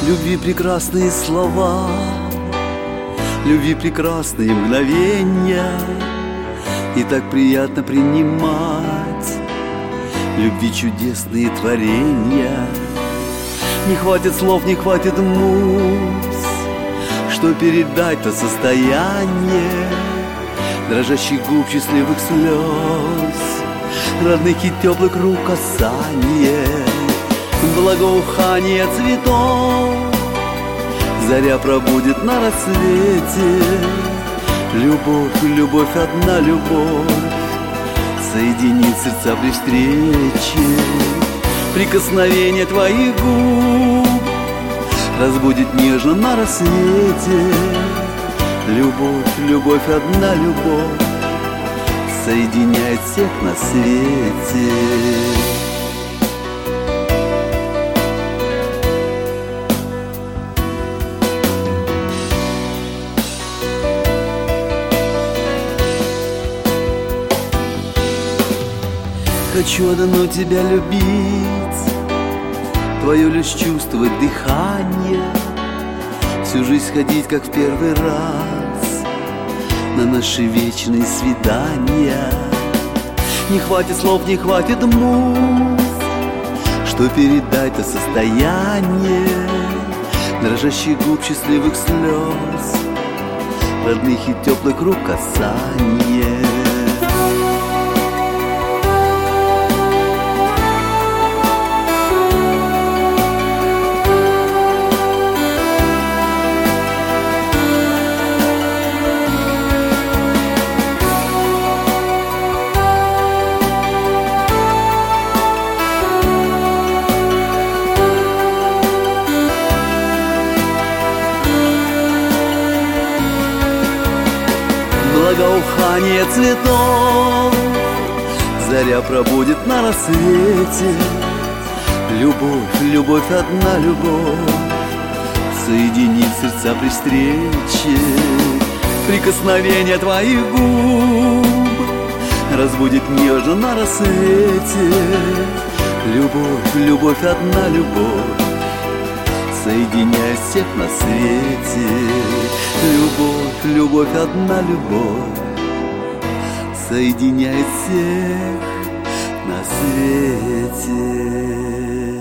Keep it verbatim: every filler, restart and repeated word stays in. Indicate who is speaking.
Speaker 1: Любви прекрасные слова, любви прекрасные мгновения, и так приятно принимать любви чудесные творения. Не хватит слов, не хватит муз, что передать то состояние дрожащих губ, счастливых слез, родных и теплых рук касание, благоухание цветов. Заря пробудет на рассвете. Любовь, любовь, одна любовь соединит сердца при встрече. Прикосновение твоих губ разбудит нежно на рассвете. Любовь, любовь, одна любовь соединяет всех на свете. Хочу одно тебя любить, твое лишь чувствовать дыхание, всю жизнь ходить, как в первый раз, на наши вечные свидания. Не хватит слов, не хватит муз, что передать то состояние дрожащих губ, счастливых слез, родных и теплых рук касание. Благоухание цветов, заря пробудет на рассвете. Любовь, любовь, одна любовь соединит сердца при встрече. Прикосновение твоих губ разбудит нежно на рассвете. Любовь, любовь, одна любовь соединяет всех на свете. Любовь, любовь, одна любовь соединяет всех на свете.